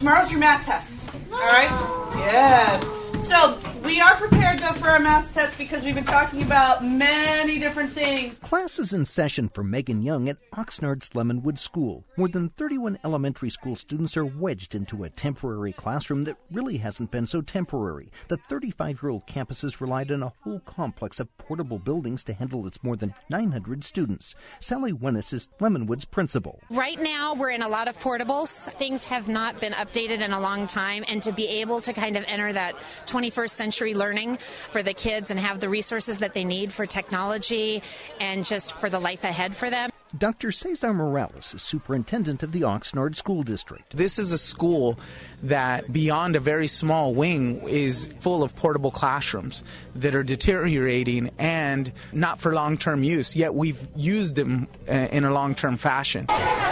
Tomorrow's your math test. All right? Yes. So we are prepared, though, for our math test because we've been talking about many different things. Class is in session for Megan Young at Oxnard's Lemonwood School. More than 31 elementary school students are wedged into a temporary classroom that really hasn't been so temporary. The 35-year-old campus has relied on a whole complex of portable buildings to handle its more than 900 students. Sally Wennis is Lemonwood's principal. Right now, we're in a lot of portables. Things have not been updated in a long time, and to be able to kind of enter that 21st century learning for the kids and have the resources that they need for technology and just for the life ahead for them. Dr. Cesar Morales is superintendent of the Oxnard School District. This is a school that, beyond a very small wing, is full of portable classrooms that are deteriorating and not for long-term use, yet we've used them in a long-term fashion.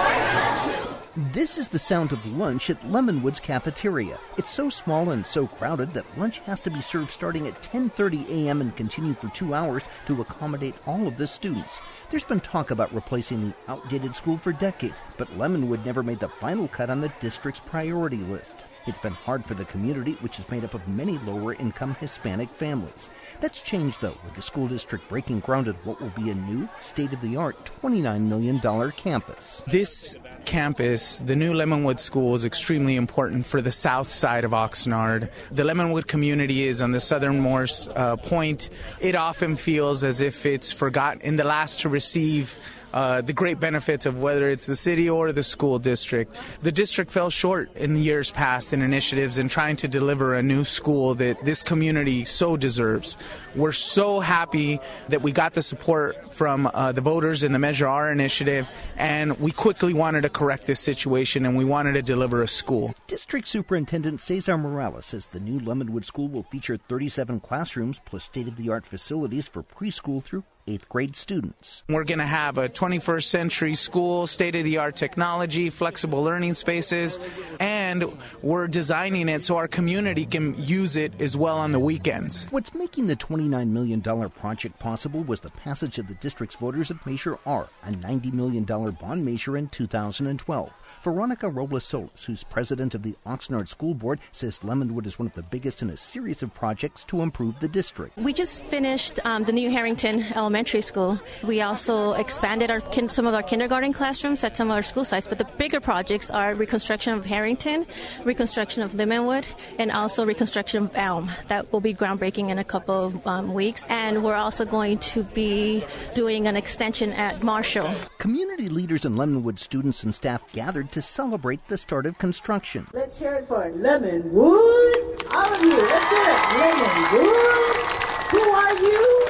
This is the sound of lunch at Lemonwood's cafeteria. It's so small and so crowded that lunch has to be served starting at 10:30 a.m. and continue for 2 hours to accommodate all of the students. There's been talk about replacing the outdated school for decades, but Lemonwood never made the final cut on the district's priority list. It's been hard for the community, which is made up of many lower-income Hispanic families. That's changed, though, with the school district breaking ground at what will be a new, state-of-the-art $29 million campus. This campus, the new Lemonwood School, is extremely important for the south side of Oxnard. The Lemonwood community is on the southernmost point. It often feels as if it's forgotten, in the last to receive the great benefits of whether it's the city or the school district. The district fell short in years past in initiatives in trying to deliver a new school that this community so deserves. We're so happy that we got the support from the voters in the Measure R initiative, and we quickly wanted to correct this situation, and we wanted to deliver a school. District Superintendent Cesar Morales says the new Lemonwood School will feature 37 classrooms plus state-of-the-art facilities for preschool through 8th grade students. We're going to have a 21st century school, state-of-the-art technology, flexible learning spaces, and we're designing it so our community can use it as well on the weekends. What's making the $29 million project possible was the passage of the district's voters of Measure R, a $90 million bond measure in 2012. Veronica Robles-Solis, who's president of the Oxnard School Board, says Lemonwood is one of the biggest in a series of projects to improve the district. We just finished the new Harrington Elementary School. We also expanded some of our kindergarten classrooms at some of our school sites, but the bigger projects are reconstruction of Harrington, reconstruction of Lemonwood, and also reconstruction of Elm. That will be groundbreaking in a couple of weeks. And we're also going to be doing an extension at Marshall. Community leaders and Lemonwood students and staff gathered to celebrate the start of construction. Let's hear it for Lemonwood. All of you, let's hear it. Lemonwood. Who are you?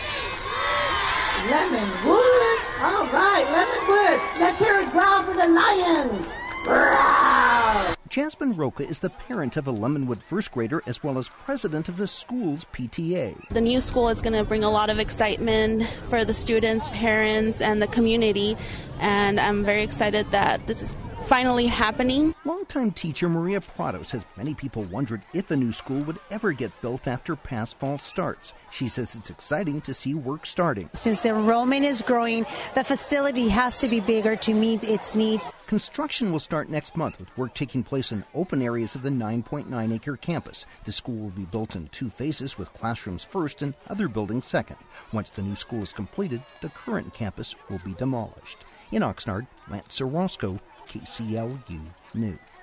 Lemonwood. All right, Lemonwood. Let's hear it growl for the Lions. Growl. Jasmine Roca is the parent of a Lemonwood first grader as well as president of the school's PTA. The new school is going to bring a lot of excitement for the students, parents, and the community, and I'm very excited that this is finally happening. Longtime teacher Maria Prado says many people wondered if a new school would ever get built after past fall starts. She says it's exciting to see work starting. Since the enrollment is growing, the facility has to be bigger to meet its needs. Construction will start next month with work taking place in open areas of the 9.9-acre campus. The school will be built in 2 phases with classrooms first and other buildings second. Once the new school is completed, the current campus will be demolished. In Oxnard, Lance Orozco, KCLU News.